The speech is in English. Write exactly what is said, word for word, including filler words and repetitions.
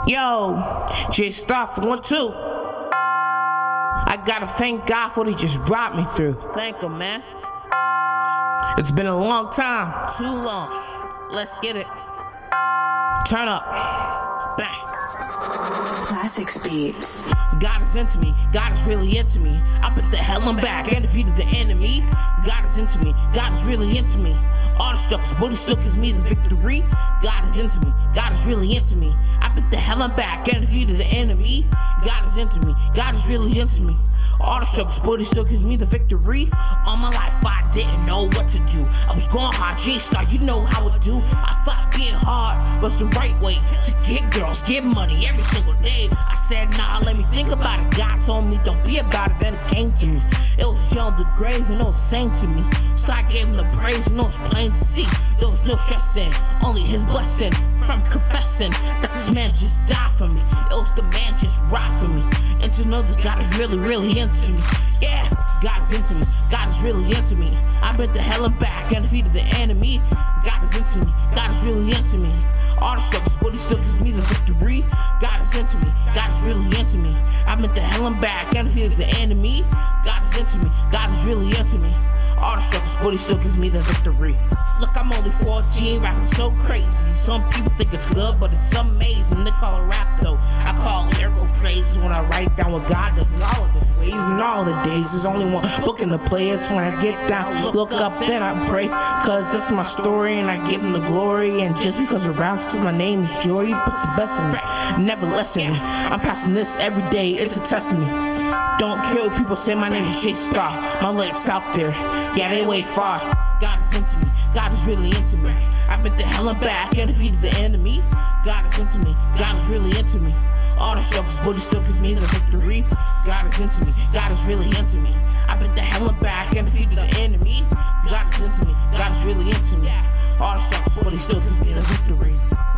Yo, just start for one, two. I gotta thank God for what he just brought me through. Thank him, man. It's been a long time, too long. Let's get it. Turn up. Bang. Classics Beats. God is into me, God is really into me. I put the hell and back and defeated the enemy. God is into me, God is really into me. All the struggles, but he still gives me the victory. God is into me, God is really into me. I put the hell and back and defeated the enemy. God is into me, God is really into me. All the struggles, but he still gives me the victory. All my life I didn't know what to do. I was going hard, J-Star, you know how it do. I thought being hard was the right way to get girls, get money every single day. I said, nah, let me think about it. God told me, don't be about it, then it came to me. It was John the grave and it was saying to me. So I gave him the praise and it was plain to see. There was no stressing, only his blessing. From confessing that this man just died for me. It was the man just ride for me. And to know that God is really, really into me. Yeah, God is into me, God is really into me. I bet the hell and back and defeated the enemy. God is into me, God is really into me. All the struggles, but he still gives me the victory. God is into me, God is really into me. I meant the hell and back and defeated the enemy. God is into me, God is really into me. All the struggles, but he still gives me the victory. Look, I'm only fourteen, rapping so crazy. Some people think it's good, but it's amazing. They call it rap though, I call it lyrical phrases. When I write down what God does in all of his ways and all the days. There's only one book in the play, it's when I get down, look up, then I pray. Cause this is my story and I give him the glory. And just because it rhymes, cause my name is Joy, he puts his best in me, never less than me. I'm passing this every day, it's a test to me. Don't care what people say, my name is J-Star. My lyrics out there, yeah, they way far. God is into me, God is really into me. I been the hell and back and defeated the enemy. God is into me, God is really into me. All the struggles, but he still gives me the victory. God is into me, God is really into me. I been the hell and back and defeated the enemy. God is into me, God is really into me. All the struggles, but he still gives me the victory.